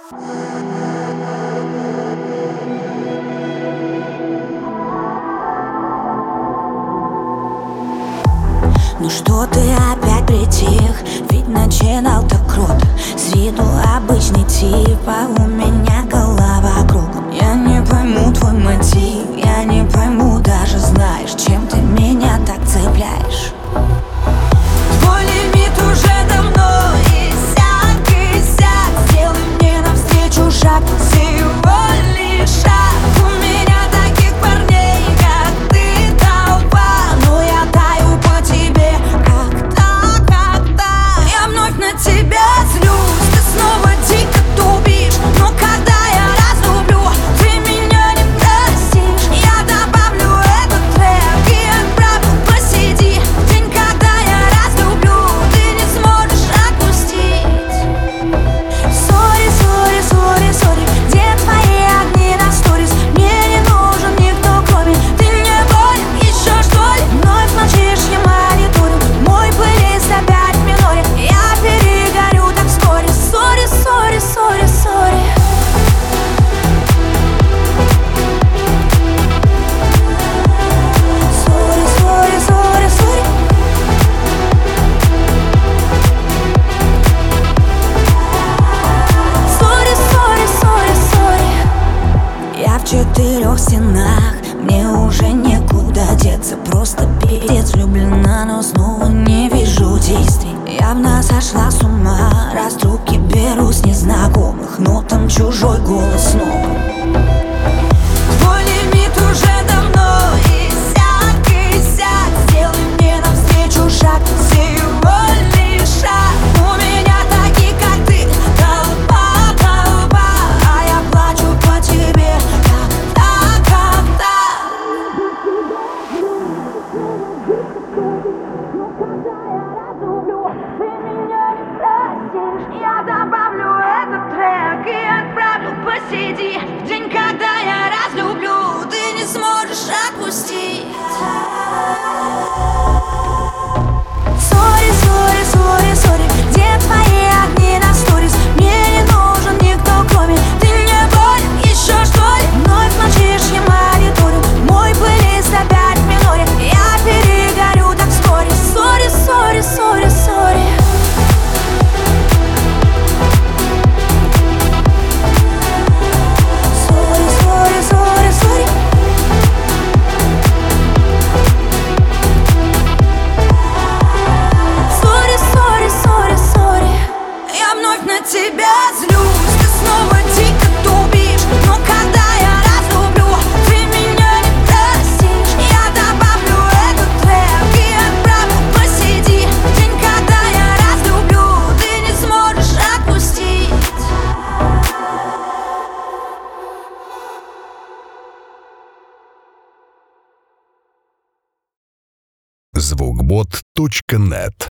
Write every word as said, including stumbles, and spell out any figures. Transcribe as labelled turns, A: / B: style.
A: Ну что ты опять притих? Ведь начинал так круто. С виду обычный тип, а у меня голова кругом. Я не пойму твой мотив, я не пойму, даже знаешь, чем ты меня так цепляешь. Твой лимит уже давно иссяк, иссяк. Сделай мне навстречу шаг, всего лишь шаг. У меня таких парней, как ты, толпа, но я таю по тебе. Когда, когда я вновь на тебя злюсь, ты снова дико тупишь. Но когда я разлюблю, ты меня не простишь. Я добавлю этот трек и отправлю. Посиди, день, когда я разлюблю, ты не сможешь отпустить. Сори, сори, сори, сори, где твои огни на сторис? Мне не нужен никто, кроме. Ты мне болен еще, что ли? Вновь молчишь, я мониторю. Мой плейлист опять в миноре. Я перегорю так вскоре. Сори, сори, сори, сори. Сори, сори, сори, сори. Сори, сори, сори, сори. Я в четырех стенах, мне уже некуда деться. Просто пиздец влюблена, но снова не вижу действий. Явно сошла с ума, раз трубки беру с незнакомых, но там чужой голос снова. Твой лимит уже давно иссяк, иссяк. Сделай мне навстречу шаг, всего лишь шаг. У меня такие, как ты, толпа, толпа, а я плачу по тебе. Когда, когда ты меня не простишь. Я добавлю этот трек и отправлю. Посиди, в день, когда я разлюблю, ты не сможешь отпустить. Сори, сори, сори, сори, где твои огни на сторис? Мне не нужен никто, кроме. Ты мне болен еще, что ли? Вновь молчишь, я мониторю. Мой плейлист опять в миноре. Я перегорю так вскоре. Сори, сори, сори, сори. Сори, сори, сори, сори. Сори, сори, сори, сори. Я вновь на тебя злюсь, ты снова дико тупишь. Но когда я разлюблю, ты меня не простишь. Я добавлю этот трек и отправлю. Посиди, день, когда я разлюблю, ты не сможешь отпустить.
B: звукбот точка нет